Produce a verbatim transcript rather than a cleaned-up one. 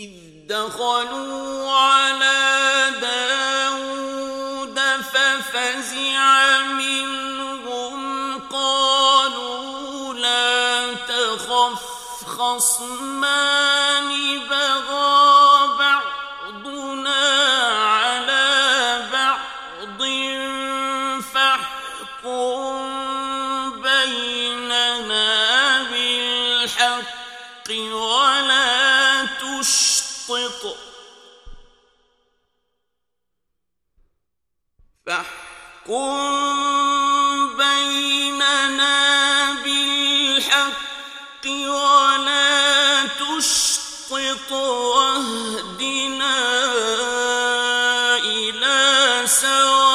إذ دخلوا على داود ففزع منهم قالوا لا تخف خصمان بغى بعضنا على بعض فاحكم بيننا بالحق ولا تشطط فاحكم بيننا بالحق ولا تشطط واهدنا إلى سواء